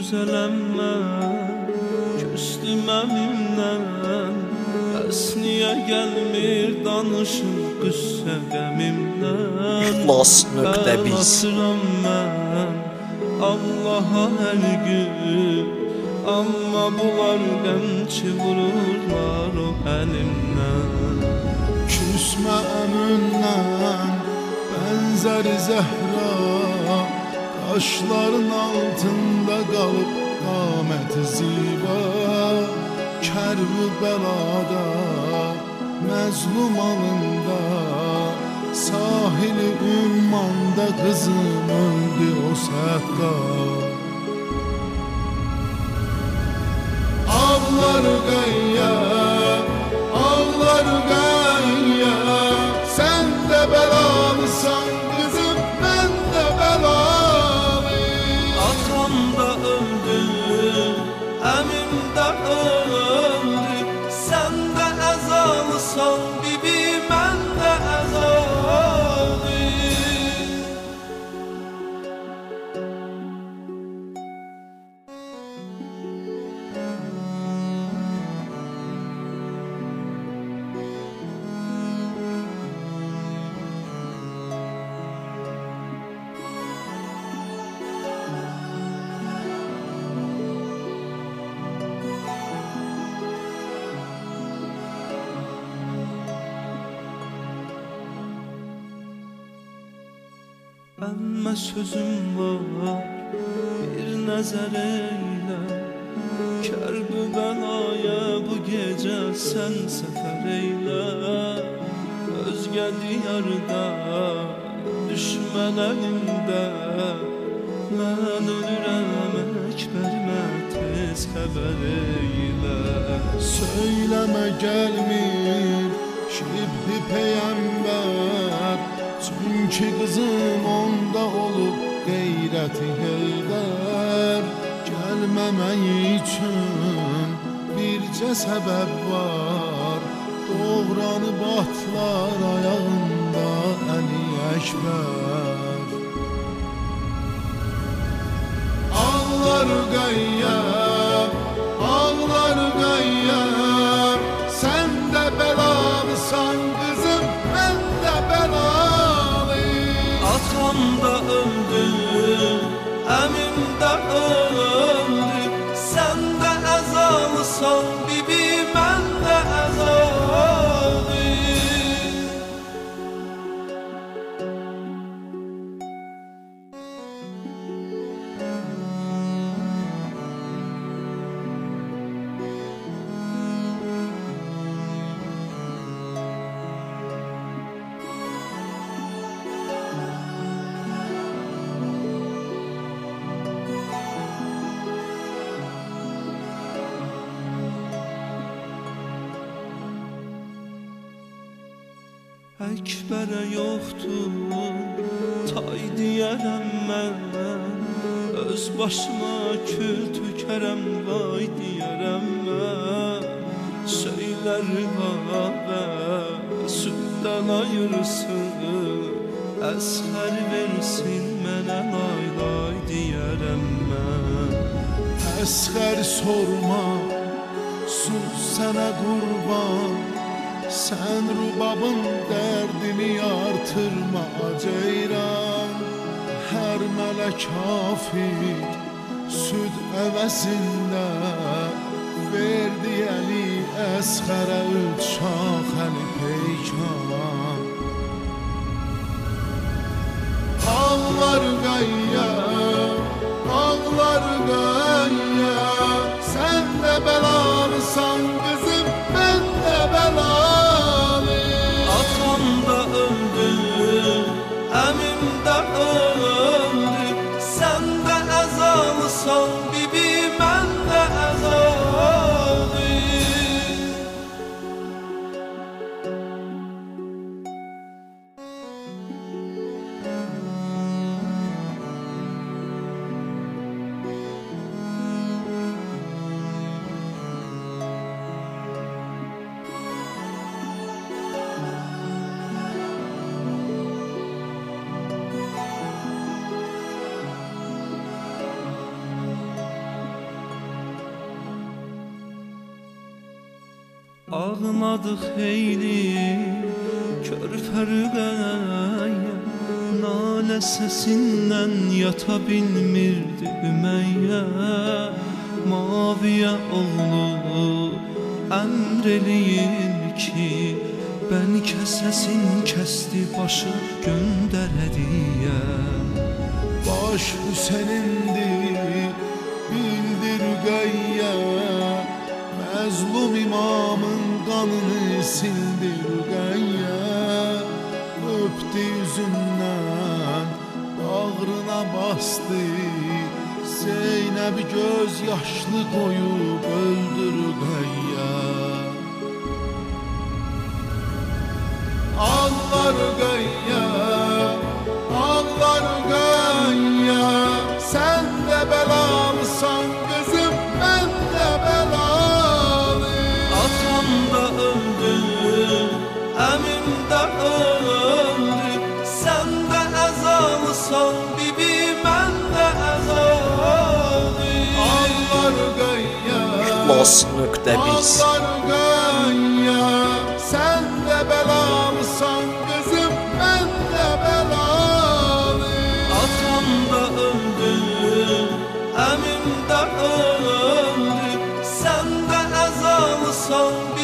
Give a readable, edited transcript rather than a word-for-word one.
gözələm mən, küstüm əmimdən. Bəs niyə gəlmir danışım qüssə qəmimdən? İxlas.biz Atıram mən Allaha hər gün, amma bunlar qəmçi vururlar o əlimdən. Küsmə əmündən bənzər zəhra, qaşların altında qalıb qaməti ziba. Kərbəladə məzlum alında, sahili ümmanda qızım öldü o səhqa. Ağlar qayya, ağlar qayya, sən də bəlalısan qızım, mən də bəlalıyım. Atam da öldü, əmim də öldü, sən də əzalısan bibi, mən də əzalıyım. Əmmə sözüm var, bir nəzər eylə, Kərbəlaya bu gecə sən səfər eylə. Özgə diyarda, düşmən əlində, mən ölürəm Əkbərimə tez xəbər eylə. Söyləmə gəlmir şibhi peyəmbər, çünki qızım onda olub qeyrəti heydər. Gəlməmək üçün bircə səbəb var, doğranıb atlar ayağında Əli Əkbər. Ağlar qayya, ağlar qayya, sən də bəlalısan qızım, mən də bəlalıyım. Atam da öldü, əmim də öldü, sən də əzalısan bibi, mən də əzalıyım. Əkbərə yoxdur, tay deyərəm mən, öz başıma kül tökərəm, vay deyərəm mən. Söylər baba, süddən ayırsın, Əsğər versin mənə, lay lay deyərəm mən. Əsğər sorma, sus sənə qurban, sən rubabın dərdini artırma ceyran. Hər mələk hafid süd əvəzində verdi Əli Əsğərə üç şax Əli peykan. Ağlar qayya, ağlar qayya, sən də bəlalısan qızım, mən də bəlalıyım. Atam da öldü, əmim də öldü, sən də əzalısan bibi, mən də əzalıyım. Ağladık heyli körpərqəyə, nalə səsindən yata bilmirdi Ümeyyə. Maviyə oğlu əmr eləyir ki, bəlkə səsin kəsdi başı göndər hədiyyə. Baş Hüseyin'dir bildir Rüqəyyə, məzlum imamın qanını sildi Rüqəyyə. Öpdü yüzündən, bağrına bastı, Zeynəb göz yaşlı qoyub öldü Rüqəyyə. Ağla Rüqəyyə, ağla Rüqəyyə, sən də bəlalısan qızım, mən də bəlalı. Atam da öldü, əmim də öldü, sən də əzalısan bibi, mən də əzalı. Ağla Rüqəyyə, Los.biz ağla Rüqəyyə, sən də bəlalısan qızım, mən də bəlalı. Atam da öldü, əmim də öldü, sən də əzalısan